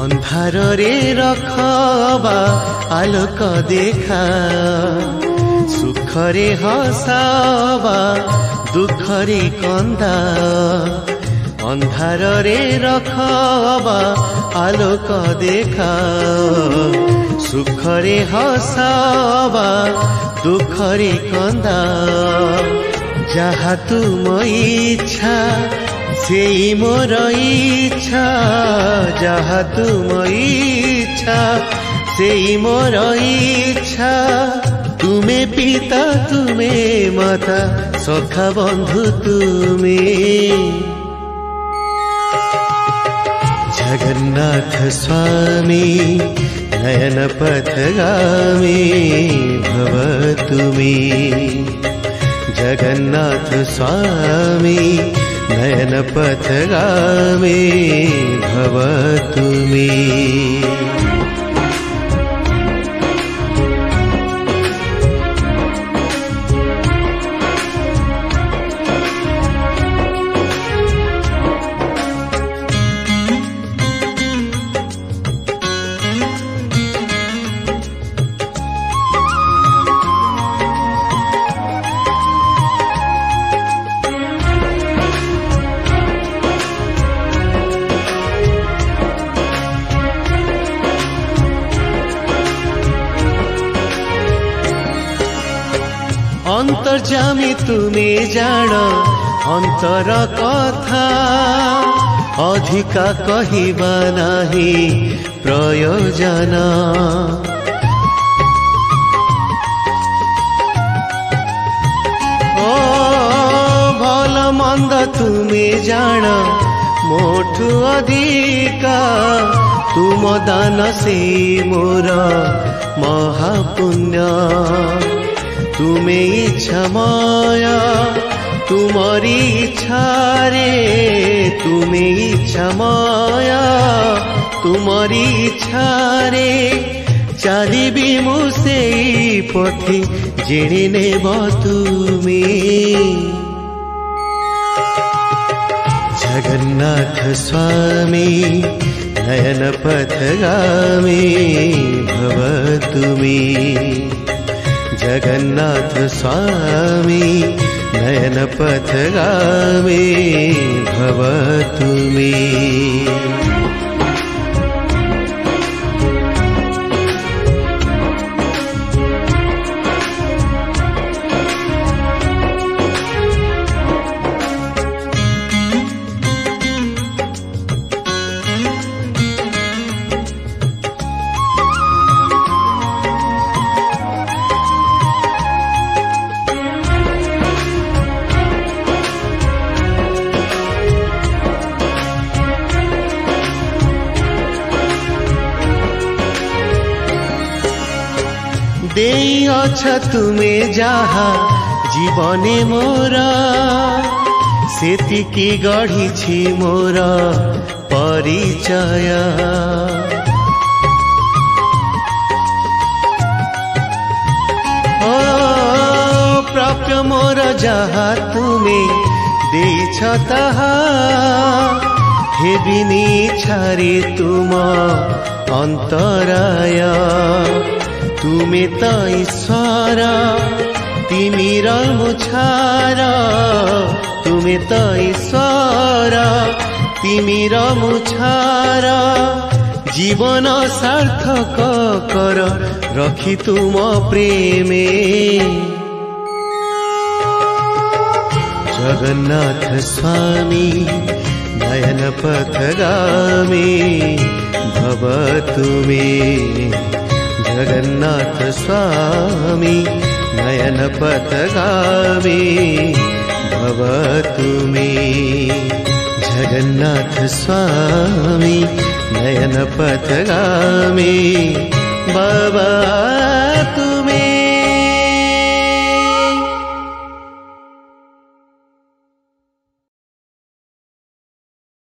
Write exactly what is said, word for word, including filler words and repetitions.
ଅନ୍ଧାରରେ ରଖବା ଆଲୋକ ଦେଖା, ସୁଖରେ ହସାବା ଦୁଃଖରେ କନ୍ଦା। ଅନ୍ଧାରରେ ରଖବା ଆଲୋକ ଦେଖା, ସୁଖରେ ହସାବା ଦୁଃଖରେ କନ୍ଦା। ଯାହା ତୁମ ଇଚ୍ଛା ସେଇ ମୋର ଇଚ୍ଛା, ଯାହା ତୁମ ଇଚ୍ଛା ସେଇ ମୋର ଇଚ୍ଛା। ତୁମେ ପିତା ତୁମେ ମାତା ସଖା ବନ୍ଧୁ ତୁମେ। जगन्नाथ स्वामी नयन पथगामी भव तुमी। जगन्नाथ स्वामी नयन पथगामी भव तुमी। अंतर्जामी तुमे जान अंतर कथा, अधिका कहिबा नाही प्रयोजन। ओ भल मंद तुमे जान मोठु अधिका, तुम दान से मोर महापुण्य। तुमे इच्छा माया तुमरी इच्छा रे, तुमे इच्छा माया तुमरी इच्छा रे। चालिबी मु सेई पथि जेणे नेब तुमे। जगन्नाथ स्वामी नयन पथगामी भव तुमी। जगन्नाथ स्वामी नयन पथगामी भव तुमी। देई अच्छा तुमे जाहा जीवने मोरा, सेतिकी गढ़ी मोरा परिचय। ओ प्राप्य मोर जाहा तुमे देइछ ताहा, हेबिनी छारे तुम अंतराय। तुमे तो ईश्वर तिमीर मुछार, तुमे तो ईश्वर तिमीर मुछार। जीवन सार्थक कर रखी तुम प्रेमे। जगन्नाथ स्वामी नयन पथगामी भव तुमे। जगन्नाथ स्वामी नयन पथगामी भव तुमे। जगन्नाथ स्वामी नयन पथगामी